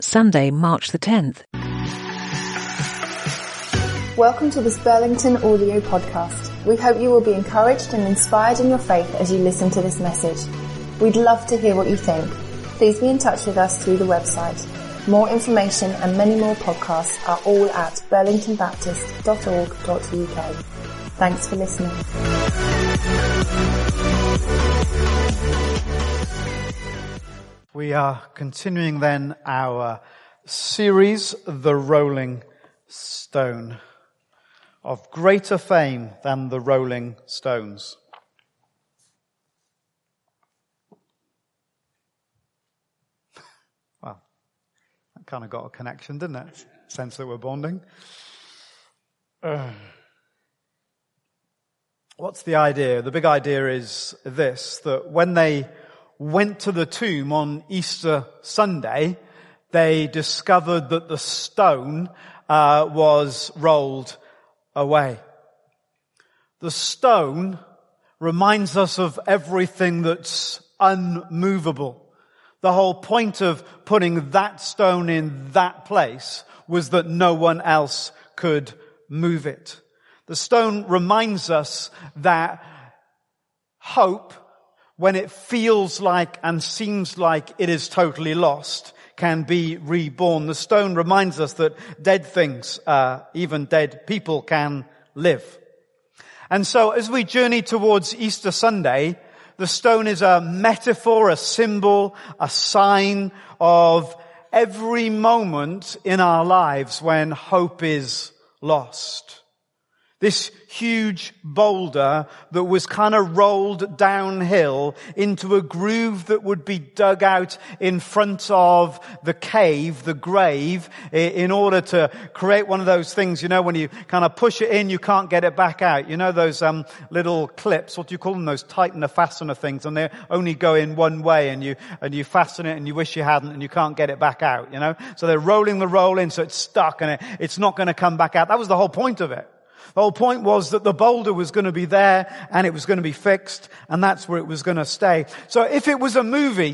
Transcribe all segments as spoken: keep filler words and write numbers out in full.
Sunday, March the tenth. Welcome to this Burlington audio podcast. We hope you will be encouraged and inspired in your faith as you listen to this message. We'd love to hear what you think. Please be in touch with us through the website. More information and many more podcasts are all at burlington baptist dot org dot U K. Thanks for listening. We are continuing then our series, The Rolling Stone, of greater fame than the Rolling Stones. Well, that kind of got a connection, didn't it? Sense that we're bonding. Uh, what's the idea? The big idea is this, that when they went to the tomb on Easter Sunday, they discovered that the stone uh, was rolled away. The stone reminds us of everything that's unmovable. The whole point of putting that stone in that place was that no one else could move it. The stone reminds us that hope, when it feels like and seems like it is totally lost, can be reborn. The stone reminds us that dead things, uh, even dead people, can live. And so as we journey towards Easter Sunday, the stone is a metaphor, a symbol, a sign of every moment in our lives when hope is lost. This huge boulder that was kind of rolled downhill into a groove that would be dug out in front of the cave, the grave, in order to create one of those things, you know, when you kind of push it in, you can't get it back out. You know those um little clips, what do you call them? Those tightener, fastener things, and they only go in one way, and you and you fasten it and you wish you hadn't, and you can't get it back out, you know? So they're rolling the roll in so it's stuck and it, it's not going to come back out. That was the whole point of it. The whole point was that the boulder was going to be there and it was going to be fixed, and that's where it was going to stay. So if it was a movie,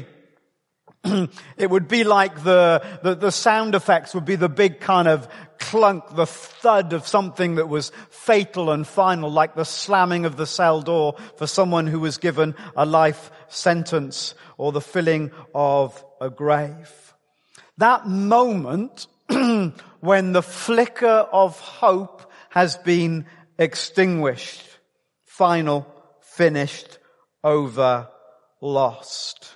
it would be like the, the, the sound effects would be the big kind of clunk, the thud of something that was fatal and final, like the slamming of the cell door for someone who was given a life sentence, or the filling of a grave. That moment when the flicker of hope has been extinguished, final, finished, over, lost.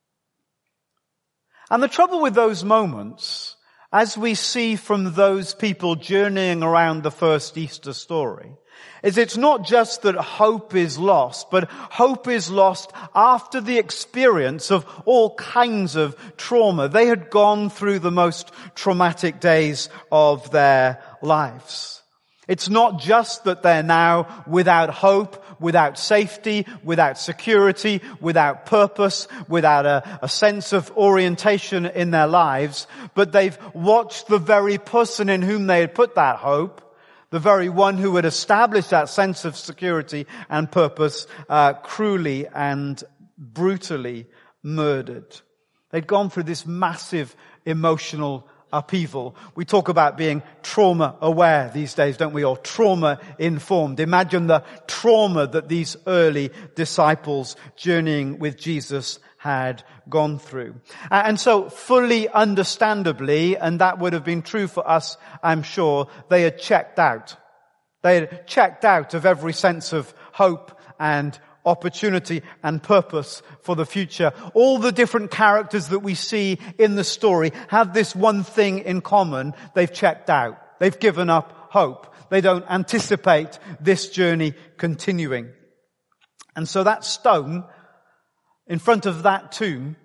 And the trouble with those moments, as we see from those people journeying around the first Easter story, is it's not just that hope is lost, but hope is lost after the experience of all kinds of trauma. They had gone through the most traumatic days of their lives. It's not just that they're now without hope, without safety, without security, without purpose, without a, a sense of orientation in their lives, but they've watched the very person in whom they had put that hope, the very one who had established that sense of security and purpose, uh, cruelly and brutally murdered. They'd gone through this massive emotional upheaval. We talk about being trauma aware these days, don't we? Or trauma informed. Imagine the trauma that these early disciples journeying with Jesus had gone through. And so fully understandably, and that would have been true for us, I'm sure, they had checked out. They had checked out of every sense of hope and opportunity and purpose for the future. All the different characters that we see in the story have this one thing in common. They've checked out. They've given up hope. They don't anticipate this journey continuing. And so that stone in front of that tomb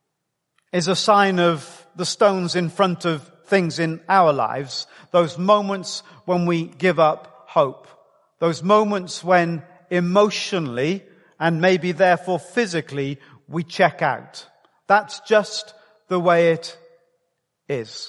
is a sign of the stones in front of things in our lives. Those moments when we give up hope. Those moments when emotionally and maybe therefore physically we check out. That's just the way it is.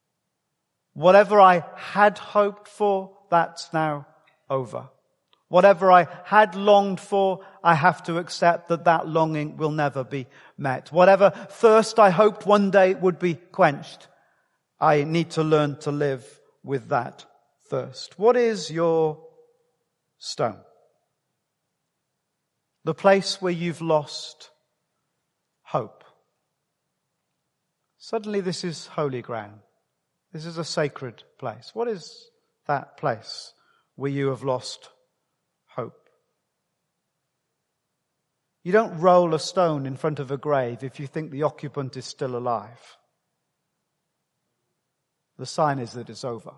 Whatever I had hoped for, that's now over. Whatever I had longed for, I have to accept that that longing will never be met. Whatever thirst I hoped one day would be quenched, I need to learn to live with that thirst. What is your stone? The place where you've lost hope. Suddenly this is holy ground. This is a sacred place. What is that place where you have lost hope? You don't roll a stone in front of a grave if you think the occupant is still alive. The sign is that it's over.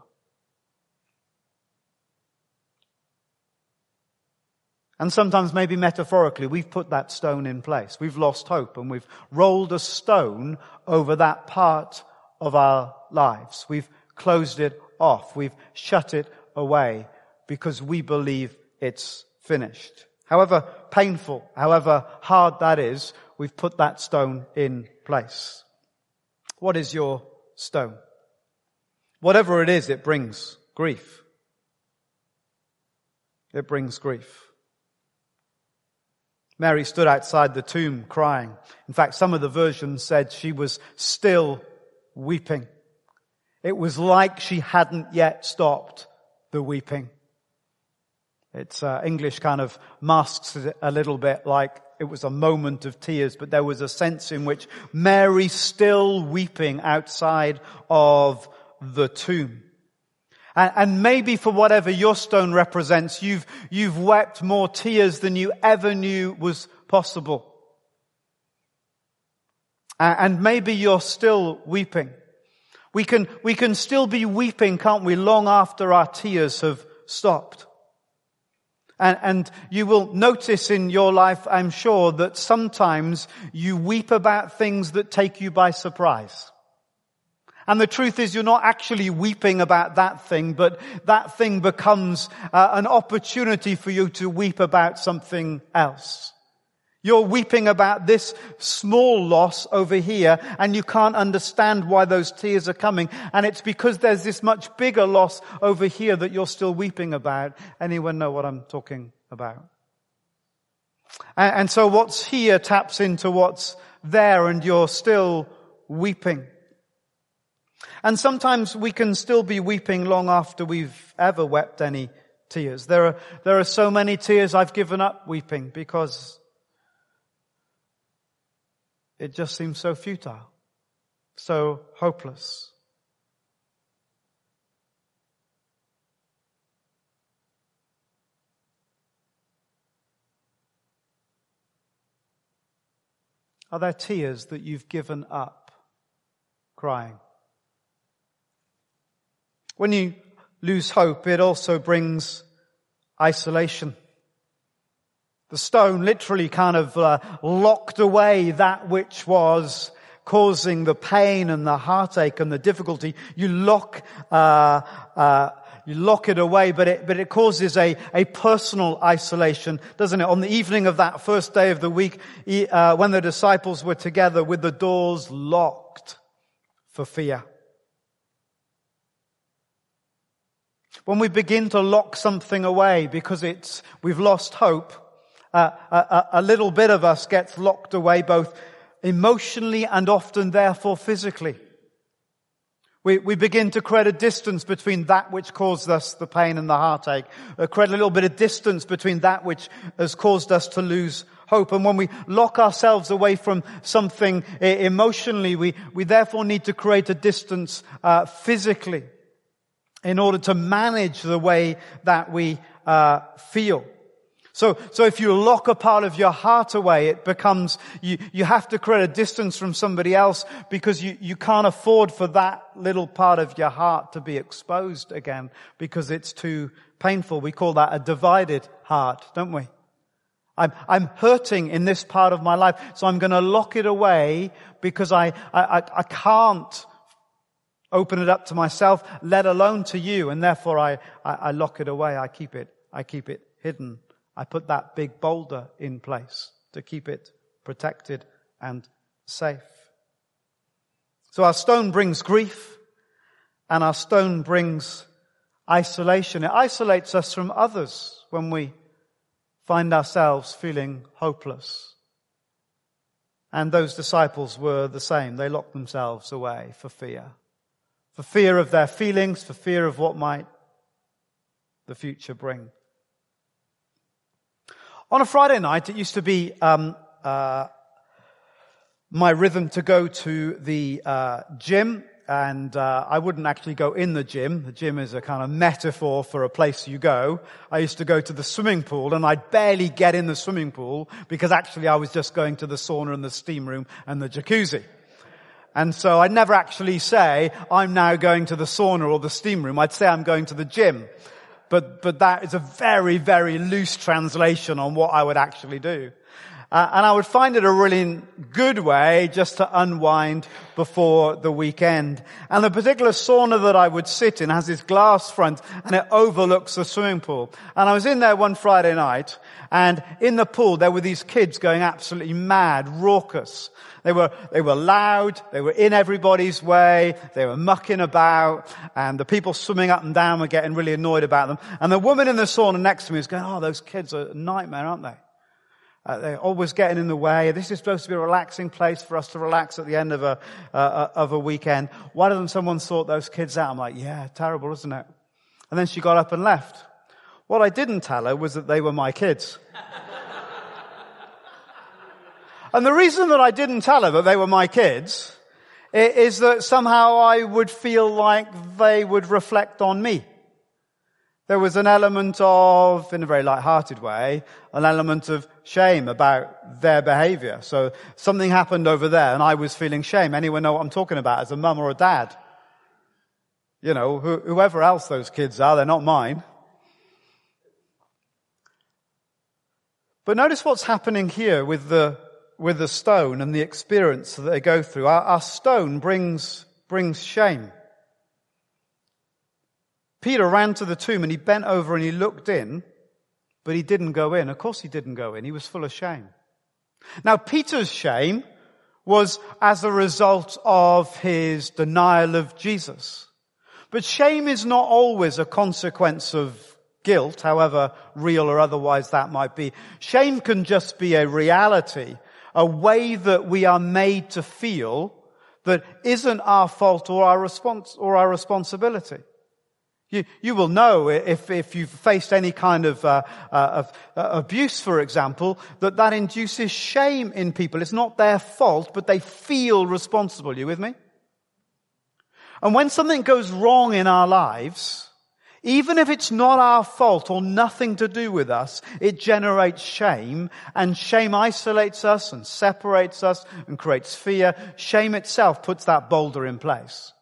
And sometimes, maybe metaphorically, we've put that stone in place. We've lost hope and we've rolled a stone over that part of our lives. We've closed it off. We've shut it away because we believe it's finished. However painful, however hard that is, we've put that stone in place. What is your stone? Whatever it is, it brings grief. It brings grief. Mary stood outside the tomb crying. In fact, some of the versions said she was still weeping. It was like she hadn't yet stopped the weeping. It's uh, English kind of masks it a little bit like it was a moment of tears, but there was a sense in which Mary's still weeping outside of the tomb. And, and maybe for whatever your stone represents, you've, you've wept more tears than you ever knew was possible. And, and maybe you're still weeping. We can, we can still be weeping, can't we, long after our tears have stopped. And, and you will notice in your life, I'm sure, that sometimes you weep about things that take you by surprise. And the truth is you're not actually weeping about that thing, but that thing becomes uh, an opportunity for you to weep about something else. You're weeping about this small loss over here, and you can't understand why those tears are coming. And it's because there's this much bigger loss over here that you're still weeping about. Anyone know what I'm talking about? And, and so what's here taps into what's there, and you're still weeping. And sometimes we can still be weeping long after we've ever wept any tears. There are, there are so many tears I've given up weeping because it just seems so futile, so hopeless. Are there tears that you've given up crying? When you lose hope, it also brings isolation. The stone literally kind of uh, locked away that which was causing the pain and the heartache and the difficulty. You lock, uh, uh, you lock it away, but it, but it causes a, a personal isolation, doesn't it? On the evening of that first day of the week, uh, when the disciples were together with the doors locked for fear. When we begin to lock something away because it's, we've lost hope, uh, a, a little bit of us gets locked away both emotionally and often therefore physically. We, we begin to create a distance between that which caused us the pain and the heartache, uh, create a little bit of distance between that which has caused us to lose hope. And when we lock ourselves away from something uh, emotionally, we, we therefore need to create a distance uh, physically, in order to manage the way that we uh feel. So, so if you lock a part of your heart away, it becomes, you, you have to create a distance from somebody else because you, you can't afford for that little part of your heart to be exposed again because it's too painful. We call that a divided heart, don't we? I'm, I'm hurting in this part of my life, so I'm going to lock it away because I, I, I, I can't open it up to myself, let alone to you, and therefore I, I, I lock it away. I keep it, I keep it hidden. I put that big boulder in place to keep it protected and safe. So our stone brings grief, and our stone brings isolation. It isolates us from others when we find ourselves feeling hopeless. And those disciples were the same. They locked themselves away for fear. for fear of their feelings, for fear of what might the future bring. On a Friday night, it used to be um, uh, my rhythm to go to the uh, gym, and uh, I wouldn't actually go in the gym. The gym is a kind of metaphor for a place you go. I used to go to the swimming pool, and I'd barely get in the swimming pool because actually I was just going to the sauna and the steam room and the jacuzzi. And so I'd never actually say, I'm now going to the sauna or the steam room. I'd say I'm going to the gym. But, but that is a very, very loose translation on what I would actually do. Uh, and I would find it a really good way just to unwind before the weekend. And the particular sauna that I would sit in has this glass front and it overlooks the swimming pool. And I was in there one Friday night, and in the pool there were these kids going absolutely mad, raucous. They were, they were loud, they were in everybody's way, they were mucking about, and the people swimming up and down were getting really annoyed about them. And the woman in the sauna next to me was going, oh, those kids are a nightmare, aren't they? Uh, they're always getting in the way. This is supposed to be a relaxing place for us to relax at the end of a, uh, of a weekend. Why doesn't someone sort those kids out? I'm like, yeah, terrible, isn't it? And then she got up and left. What I didn't tell her was that they were my kids. And the reason that I didn't tell her that they were my kids is that somehow I would feel like they would reflect on me. There was an element of, in a very light-hearted way, an element of shame about their behavior. So something happened over there and I was feeling shame. Anyone know what I'm talking about as a mum or a dad? You know, wh- whoever else those kids are, they're not mine. But notice what's happening here with the with the stone and the experience that they go through. Our, our stone brings brings shame. Peter ran to the tomb and he bent over and he looked in, but he didn't go in. Of course he didn't go in. He was full of shame. Now Peter's shame was as a result of his denial of Jesus. But shame is not always a consequence of guilt, however real or otherwise that might be. Shame can just be a reality, a way that we are made to feel that isn't our fault or our respons- or our responsibility. You, you will know if, if you've faced any kind of, uh, uh, of uh, abuse, for example, that that induces shame in people. It's not their fault, but they feel responsible. You with me? And when something goes wrong in our lives, even if it's not our fault or nothing to do with us, it generates shame, and shame isolates us and separates us and creates fear. Shame itself puts that boulder in place.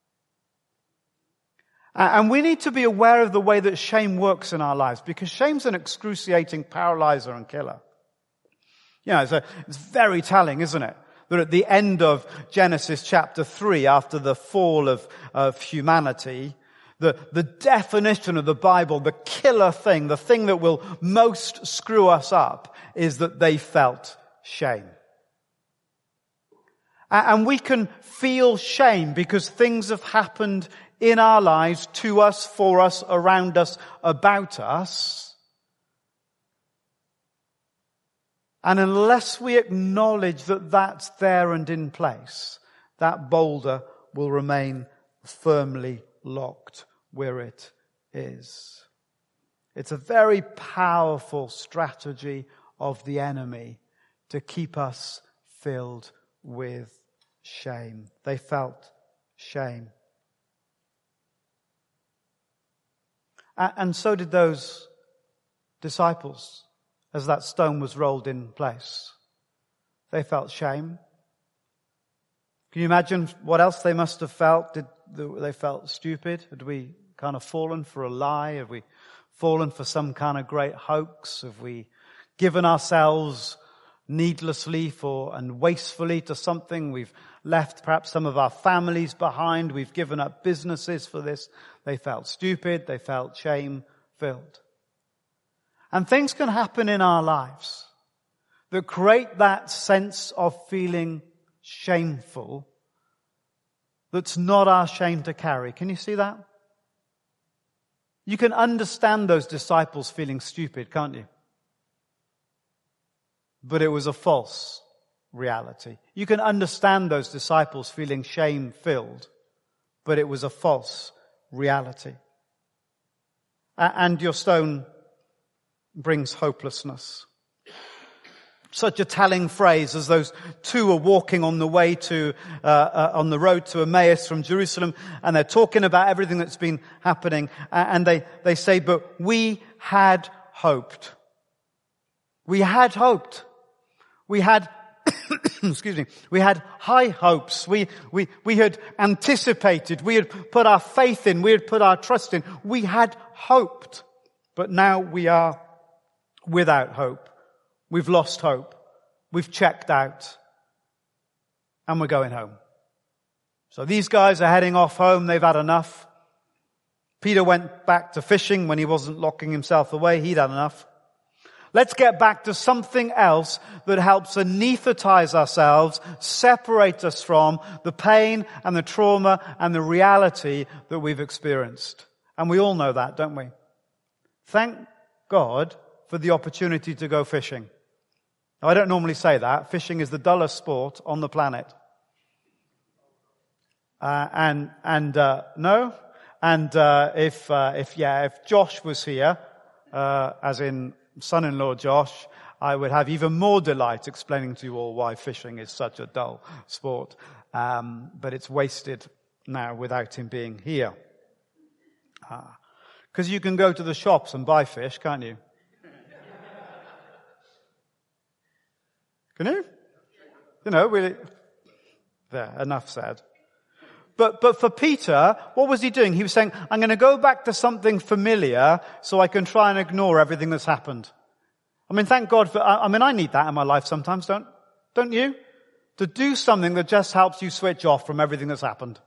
And we need to be aware of the way that shame works in our lives, because shame's an excruciating paralyzer and killer. You know, it's, a, it's very telling, isn't it? That at the end of Genesis chapter three, after the fall of, of humanity, the, the definition of the Bible, the killer thing, the thing that will most screw us up, is that they felt shame. And we can feel shame because things have happened in our lives, to us, for us, around us, about us. And unless we acknowledge that that's there and in place, that boulder will remain firmly locked where it is. It's a very powerful strategy of the enemy to keep us filled with shame. They felt shame. And so did those disciples as that stone was rolled in place. They felt shame. Can you imagine what else they must have felt? Did they felt stupid? Had we kind of fallen for a lie? Have we fallen for some kind of great hoax? Have we given ourselves needlessly for and wastefully to something? We've left perhaps some of our families behind. We've given up businesses for this. They felt stupid. They felt shame-filled. And things can happen in our lives that create that sense of feeling shameful that's not our shame to carry. Can you see that? You can understand those disciples feeling stupid, can't you? But it was a false reality. You can understand those disciples feeling shame-filled, but it was a false reality. And your stone brings hopelessness. Such a telling phrase as those two are walking on the way to, uh, uh, on the road to Emmaus from Jerusalem, and they're talking about everything that's been happening, and they, they say, but we had hoped. We had hoped. We had, excuse me, we had high hopes. We, we, we had anticipated. We had put our faith in. We had put our trust in. We had hoped. But now we are without hope. We've lost hope. We've checked out. And we're going home. So these guys are heading off home. They've had enough. Peter went back to fishing when he wasn't locking himself away. He'd had enough. Let's get back to something else that helps anesthetize ourselves, separate us from the pain and the trauma and the reality that we've experienced. And we all know that, don't we? Thank God for the opportunity to go fishing. Now, I don't normally say that. Fishing is the dullest sport on the planet. Uh, and, and, uh, no. And, uh, if, uh, if, yeah, if Josh was here, uh, as in son-in-law Josh, I would have even more delight explaining to you all why fishing is such a dull sport. Um, but it's wasted now without him being here. Ah. Because you can go to the shops and buy fish, can't you? Can you? You know, really. There, enough said. But, but for Peter, what was he doing? He was saying, I'm going to go back to something familiar so I can try and ignore everything that's happened. I mean, thank God for, I mean, I need that in my life sometimes, don't, don't you? To do something that just helps you switch off from everything that's happened.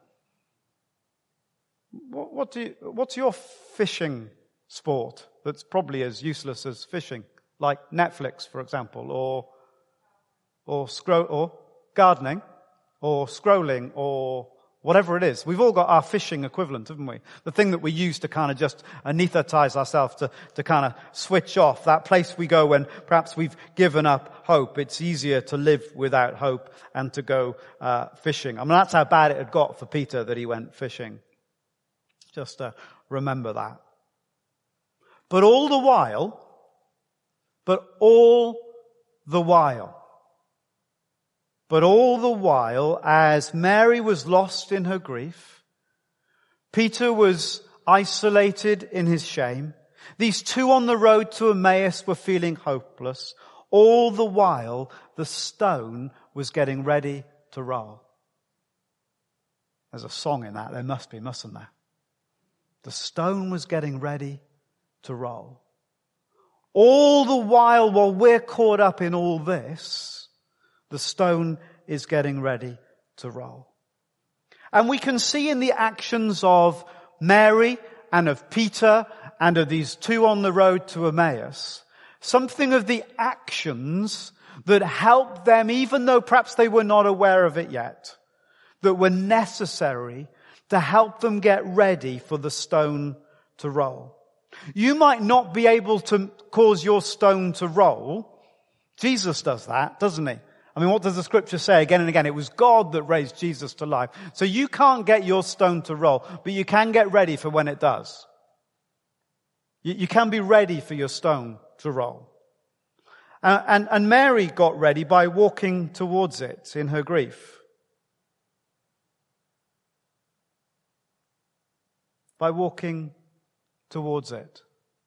What, what do you, what's your fishing sport that's probably as useless as fishing? Like Netflix, for example, or, or scroll, or gardening, or scrolling, or whatever it is. We've all got our fishing equivalent, haven't we? The thing that we use to kind of just anesthetize ourselves, to, to kind of switch off. That place we go when perhaps we've given up hope. It's easier to live without hope and to go uh, fishing. I mean, that's how bad it had got for Peter that he went fishing. Just uh, remember that. But all the while, but all the while, But all the while, as Mary was lost in her grief, Peter was isolated in his shame, these two on the road to Emmaus were feeling hopeless. All the while, the stone was getting ready to roll. There's a song in that. There must be, mustn't there? The stone was getting ready to roll. All the while, while we're caught up in all this, the stone is getting ready to roll. And we can see in the actions of Mary and of Peter and of these two on the road to Emmaus, something of the actions that helped them, even though perhaps they were not aware of it yet, that were necessary to help them get ready for the stone to roll. You might not be able to cause your stone to roll. Jesus does that, doesn't he? I mean, what does the scripture say again and again? It was God that raised Jesus to life. So you can't get your stone to roll, but you can get ready for when it does. You, you can be ready for your stone to roll. Uh, and, and Mary got ready by walking towards it in her grief. By walking towards it.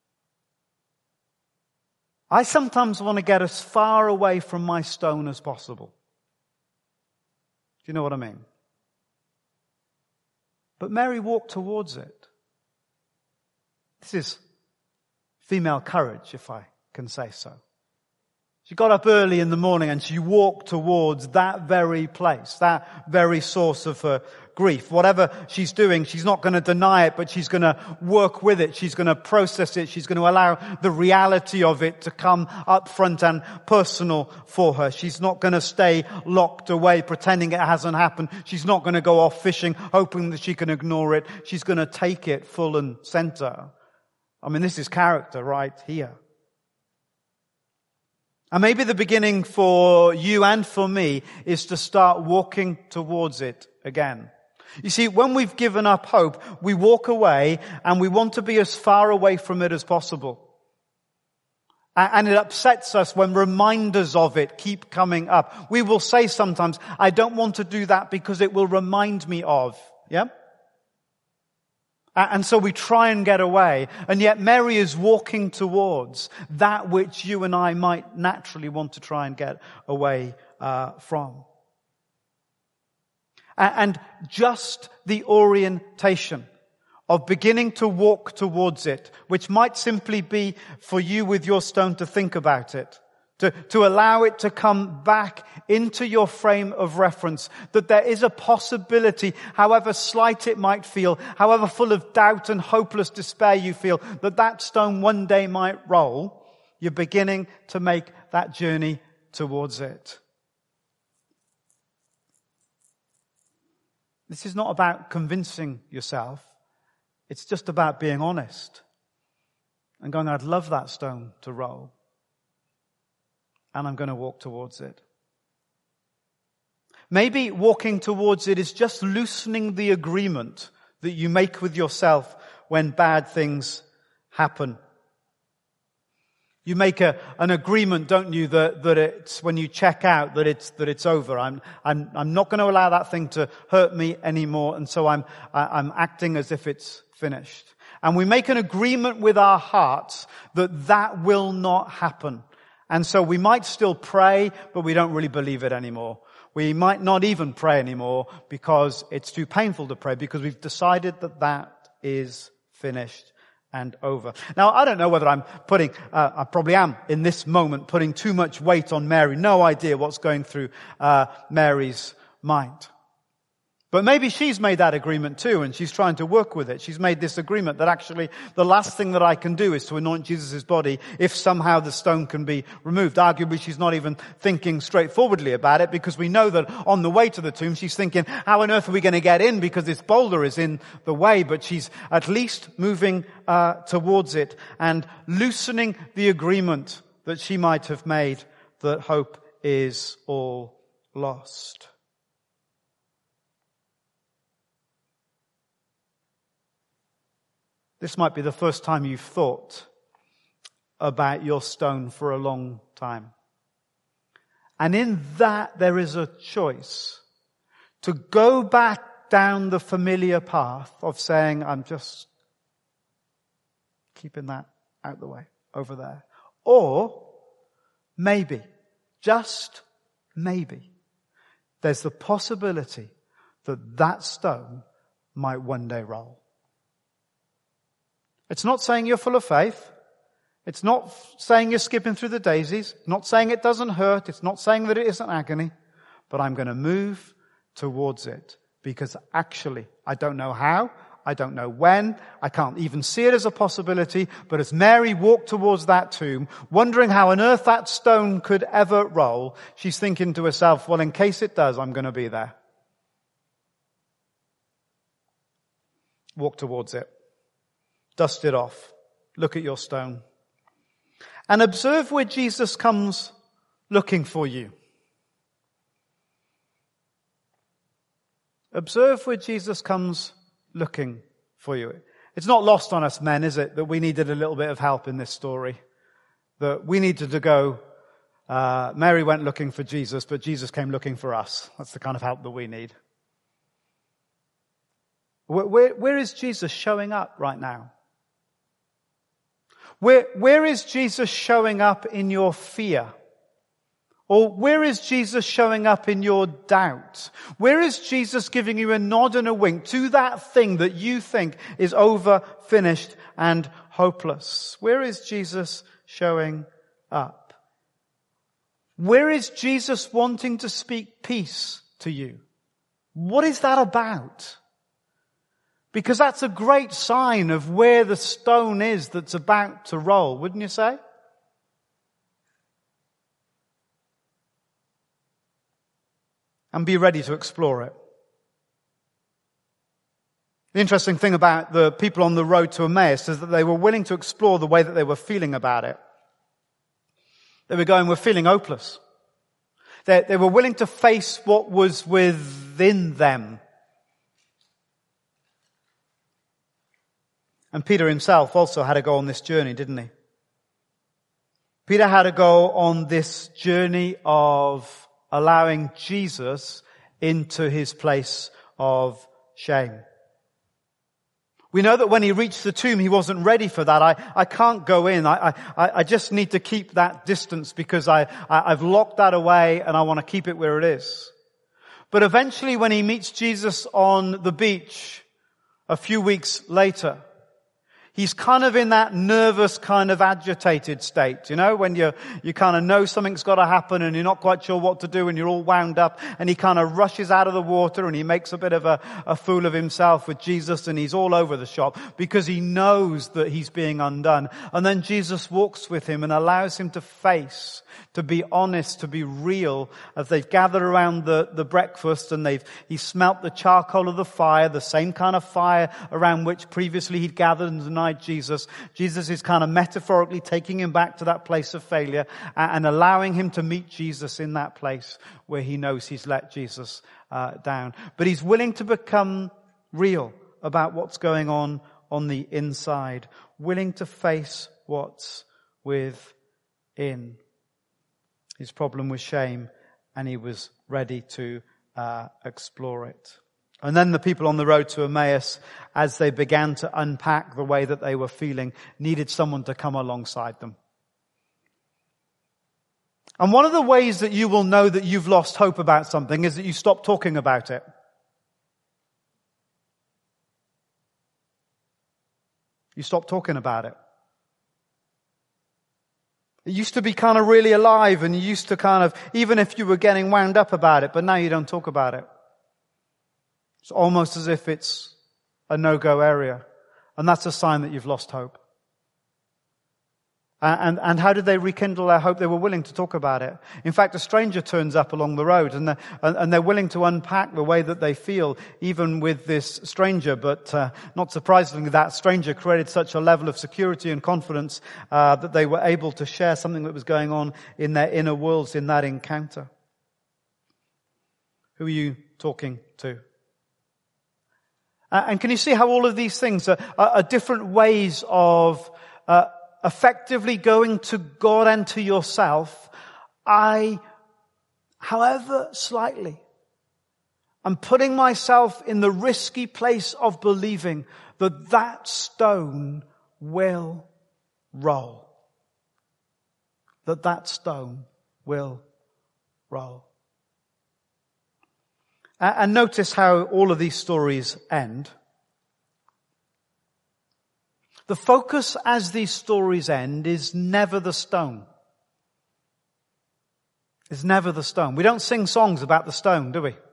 I sometimes want to get as far away from my stone as possible. Do you know what I mean? But Mary walked towards it. This is female courage, if I can say so. She got up early in the morning and she walked towards that very place, that very source of her grief. Whatever she's doing, she's not going to deny it, but she's going to work with it. She's going to process it. She's going to allow the reality of it to come up front and personal for her. She's not going to stay locked away pretending it hasn't happened. She's not going to go off fishing hoping that she can ignore it. She's going to take it full and center. I mean, this is character right here. And maybe the beginning for you and for me is to start walking towards it again. You see, when we've given up hope, we walk away and we want to be as far away from it as possible. And it upsets us when reminders of it keep coming up. We will say sometimes, I don't want to do that because it will remind me of. Yeah? And so we try and get away. And yet Mary is walking towards that which you and I might naturally want to try and get away uh, from. And just the orientation of beginning to walk towards it, which might simply be for you with your stone to think about it, to, to allow it to come back into your frame of reference, that there is a possibility, however slight it might feel, however full of doubt and hopeless despair you feel, that that stone one day might roll. You're beginning to make that journey towards it. This is not about convincing yourself. It's just about being honest and going, I'd love that stone to roll. And I'm going to walk towards it. Maybe walking towards it is just loosening the agreement that you make with yourself when bad things happen. You make a, an agreement, don't you, that, that it's, when you check out, that it's, that it's over. I'm, I'm, I'm not going to allow that thing to hurt me anymore, and so I'm, I'm acting as if it's finished. And we make an agreement with our hearts that that will not happen. And so we might still pray, but we don't really believe it anymore. We might not even pray anymore because it's too painful to pray, because we've decided that that is finished and over. Now, I don't know whether I'm putting, uh, I probably am in this moment putting too much weight on Mary. No idea what's going through uh, Mary's mind. But maybe she's made that agreement too, and she's trying to work with it. She's made this agreement that actually the last thing that I can do is to anoint Jesus' body if somehow the stone can be removed. Arguably, she's not even thinking straightforwardly about it, because we know that on the way to the tomb, she's thinking, how on earth are we going to get in because this boulder is in the way? But she's at least moving uh, towards it and loosening the agreement that she might have made that hope is all lost. This might be the first time you've thought about your stone for a long time. And in that there is a choice to go back down the familiar path of saying, I'm just keeping that out the way, over there. Or maybe, just maybe, there's the possibility that that stone might one day roll. It's not saying you're full of faith. It's not saying you're skipping through the daisies. It's not saying it doesn't hurt. It's not saying that it isn't agony. But I'm going to move towards it because actually I don't know how. I don't know when. I can't even see it as a possibility. But as Mary walked towards that tomb, wondering how on earth that stone could ever roll, she's thinking to herself, well, in case it does, I'm going to be there. Walk towards it. Dust it off. Look at your stone. And observe where Jesus comes looking for you. Observe where Jesus comes looking for you. It's not lost on us men, is it, that we needed a little bit of help in this story? That we needed to go, uh, Mary went looking for Jesus, but Jesus came looking for us. That's the kind of help that we need. Where, where, where is Jesus showing up right now? Where, where is Jesus showing up in your fear? Or where is Jesus showing up in your doubt? Where is Jesus giving you a nod and a wink to that thing that you think is over, finished, and hopeless? Where is Jesus showing up? Where is Jesus wanting to speak peace to you? What is that about? Because that's a great sign of where the stone is that's about to roll, wouldn't you say? And be ready to explore it. The interesting thing about the people on the road to Emmaus is that they were willing to explore the way that they were feeling about it. They were going, we're feeling hopeless. They, they were willing to face what was within them. And Peter himself also had to go on this journey, didn't he? Peter had to go on this journey of allowing Jesus into his place of shame. We know that when he reached the tomb, he wasn't ready for that. I, I can't go in. I, I, I just need to keep that distance because I, I, I've locked that away and I want to keep it where it is. But eventually when he meets Jesus on the beach a few weeks later, he's kind of in that nervous, kind of agitated state, you know, when you you kind of know something's got to happen and you're not quite sure what to do and you're all wound up, and he kind of rushes out of the water and he makes a bit of a, a fool of himself with Jesus, and he's all over the shop because he knows that he's being undone. And then Jesus walks with him and allows him to face, to be honest, to be real, as they've gathered around the, the breakfast and they've, he smelt the charcoal of the fire, the same kind of fire around which previously he'd gathered and denied Jesus. Jesus is kind of metaphorically taking him back to that place of failure and allowing him to meet Jesus in that place where he knows he's let Jesus uh, down. But he's willing to become real about what's going on on the inside, willing to face what's within. His problem was shame, and he was ready to uh, explore it. And then the people on the road to Emmaus, as they began to unpack the way that they were feeling, needed someone to come alongside them. And one of the ways that you will know that you've lost hope about something is that you stop talking about it. You stop talking about it. It used to be kind of really alive, and you used to kind of, even if you were getting wound up about it, but now you don't talk about it. It's almost as if it's a no-go area. And that's a sign that you've lost hope. And, and how did they rekindle their hope? They were willing to talk about it. In fact, a stranger turns up along the road, and they're, and they're willing to unpack the way that they feel, even with this stranger. But uh, not surprisingly, that stranger created such a level of security and confidence uh, that they were able to share something that was going on in their inner worlds in that encounter. Who are you talking to? Uh, and can you see how all of these things are, are, are different ways of uh, effectively going to God and to yourself? I, however slightly, am putting myself in the risky place of believing that that stone will roll. That that stone will roll. And notice how all of these stories end. The focus as these stories end is never the stone. It's never the stone. We don't sing songs about the stone, do we?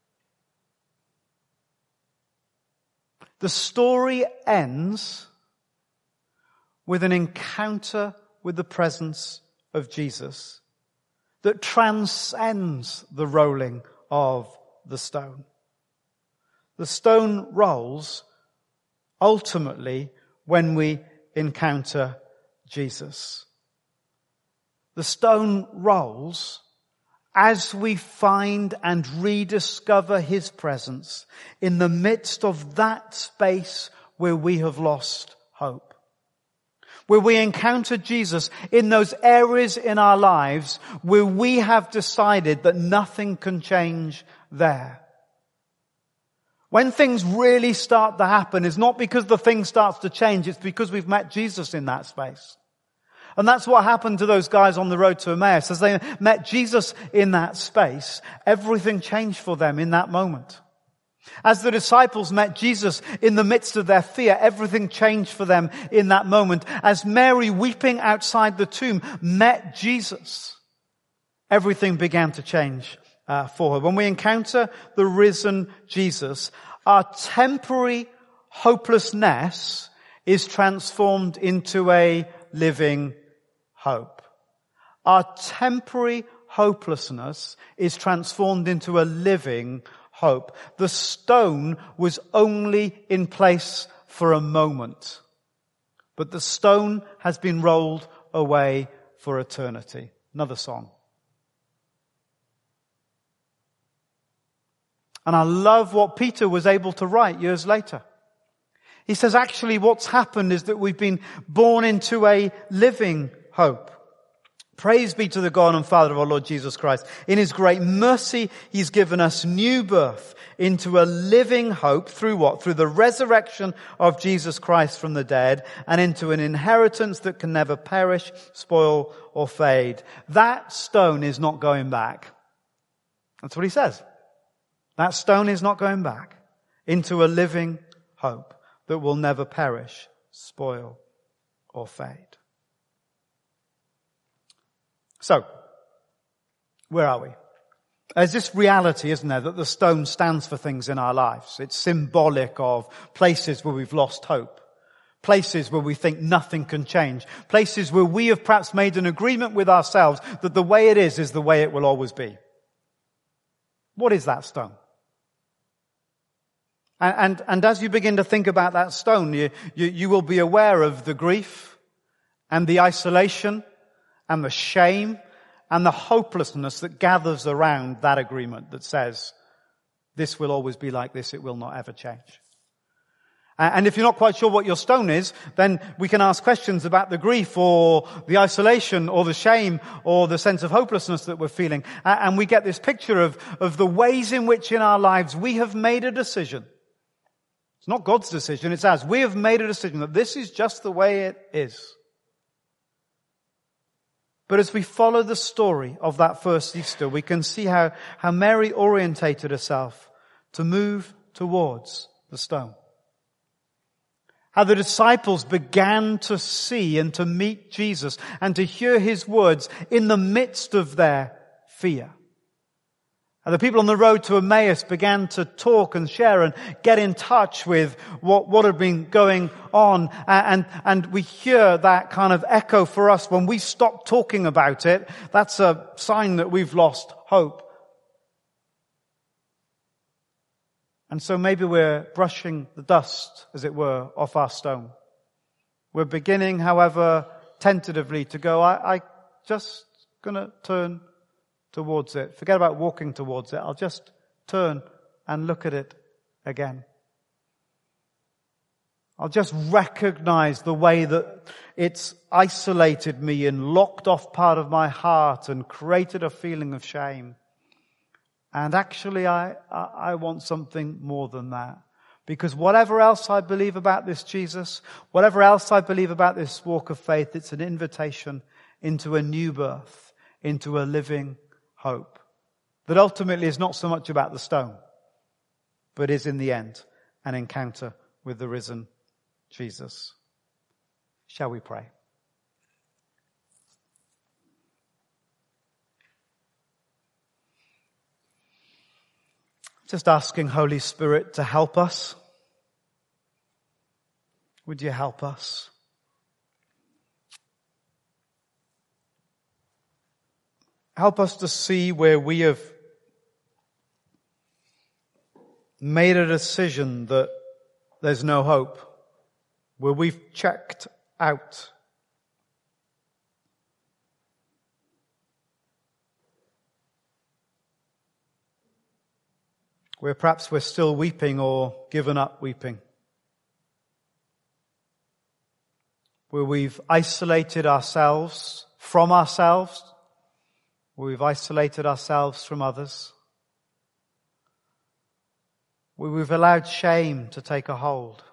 The story ends with an encounter with the presence of Jesus that transcends the rolling of the stone. The stone rolls ultimately when we encounter Jesus. The stone rolls as we find and rediscover his presence in the midst of that space where we have lost hope. Where we encounter Jesus in those areas in our lives where we have decided that nothing can change there. When things really start to happen, it's not because the thing starts to change, it's because we've met Jesus in that space. And that's what happened to those guys on the road to Emmaus. As they met Jesus in that space, everything changed for them in that moment. As the disciples met Jesus in the midst of their fear, everything changed for them in that moment. As Mary, weeping outside the tomb, met Jesus, everything began to change uh, for her. When we encounter the risen Jesus, our temporary hopelessness is transformed into a living hope. Our temporary hopelessness is transformed into a living hope. The stone was only in place for a moment, but the stone has been rolled away for eternity. Another song. And I love what Peter was able to write years later. He says actually what's happened is that we've been born into a living hope. Praise be to the God and Father of our Lord Jesus Christ. In His great mercy, He's given us new birth into a living hope through what? Through the resurrection of Jesus Christ from the dead, and into an inheritance that can never perish, spoil, or fade. That stone is not going back. That's what He says. That stone is not going back into a living hope that will never perish, spoil, or fade. So, where are we? There's this reality, isn't there, that the stone stands for things in our lives. It's symbolic of places where we've lost hope. Places where we think nothing can change. Places where we have perhaps made an agreement with ourselves that the way it is is the way it will always be. What is that stone? And, and, and as you begin to think about that stone, you, you, you will be aware of the grief and the isolation and the shame and the hopelessness that gathers around that agreement that says, this will always be like this, it will not ever change. And if you're not quite sure what your stone is, then we can ask questions about the grief or the isolation or the shame or the sense of hopelessness that we're feeling. And we get this picture of, of the ways in which in our lives we have made a decision. It's not God's decision, it's ours. We have made a decision that this is just the way it is. But as we follow the story of that first Easter, we can see how, how Mary orientated herself to move towards the stone. How the disciples began to see and to meet Jesus and to hear His words in the midst of their fear. And the people on the road to Emmaus began to talk and share and get in touch with what, what had been going on. And, and we hear that kind of echo for us when we stop talking about it. That's a sign that we've lost hope. And so maybe we're brushing the dust, as it were, off our stone. We're beginning, however, tentatively to go, I, I just gonna turn towards it. Forget about walking towards it. I'll just turn and look at it again. I'll just recognize the way that it's isolated me and locked off part of my heart and created a feeling of shame. And actually I, I, I want something more than that. Because whatever else I believe about this Jesus, whatever else I believe about this walk of faith, it's an invitation into a new birth, into a living hope that ultimately is not so much about the stone, but is in the end an encounter with the risen Jesus. Shall we pray? Just asking Holy Spirit to help us. Would you help us? Help us to see where we have made a decision that there's no hope, where we've checked out. Where perhaps we're still weeping or given up weeping. Where we've isolated ourselves from ourselves. Where we've isolated ourselves from others. Where we've allowed shame to take a hold.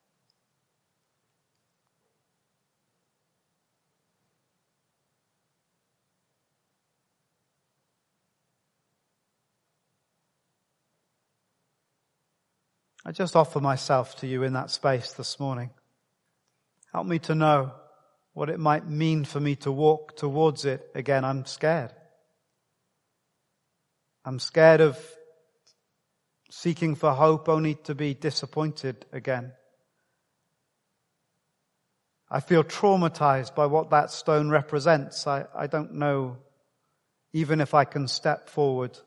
I just offer myself to you in that space this morning. Help me to know what it might mean for me to walk towards it again. I'm scared. I'm scared of seeking for hope only to be disappointed again. I feel traumatized by what that stone represents. I, I don't know even if I can step forward.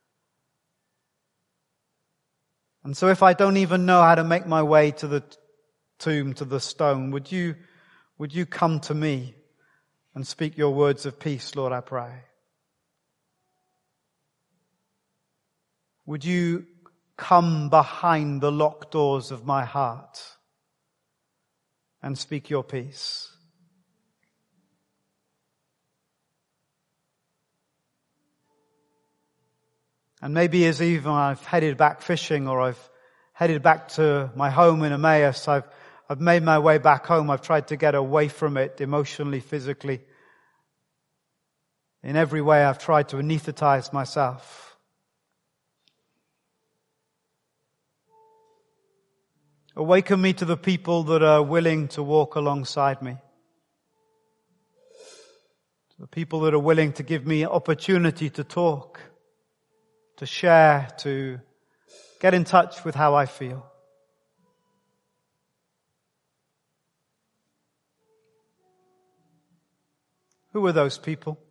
And so if I don't even know how to make my way to the tomb, to the stone, would you, would you come to me and speak your words of peace, Lord, I pray. Would you come behind the locked doors of my heart and speak your peace. And maybe as even I've headed back fishing, or I've headed back to my home in Emmaus, I've, I've made my way back home, I've tried to get away from it emotionally, physically. In every way I've tried to anesthetize myself. Awaken me to the people that are willing to walk alongside me. To the people that are willing to give me opportunity to talk, to share, to get in touch with how I feel. Who are those people?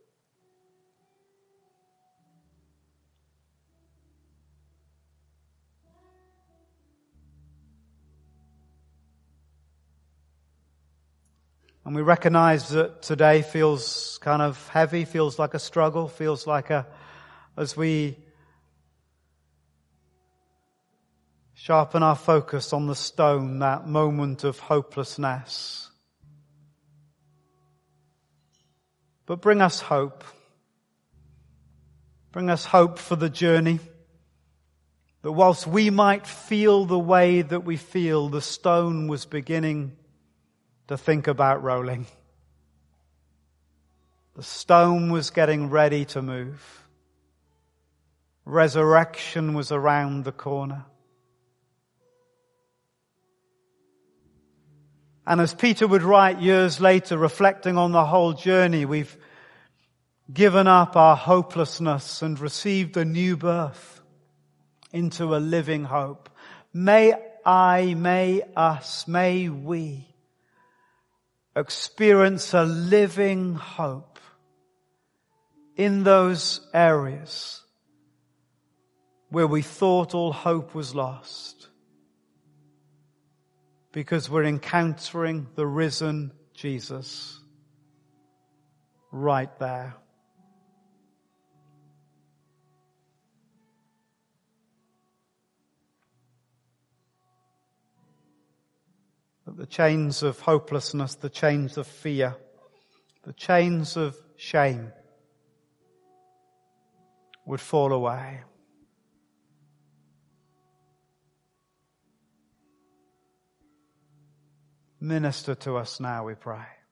And we recognize that today feels kind of heavy, feels like a struggle, feels like a, as we sharpen our focus on the stone, that moment of hopelessness. But bring us hope. Bring us hope for the journey. That whilst we might feel the way that we feel, the stone was beginning to think about rolling. The stone was getting ready to move. Resurrection was around the corner. And as Peter would write years later, reflecting on the whole journey, we've given up our hopelessness and received a new birth into a living hope. May I, may us, may we experience a living hope in those areas where we thought all hope was lost, because we're encountering the risen Jesus right there. That the chains of hopelessness, the chains of fear, the chains of shame would fall away. Minister to us now, we pray.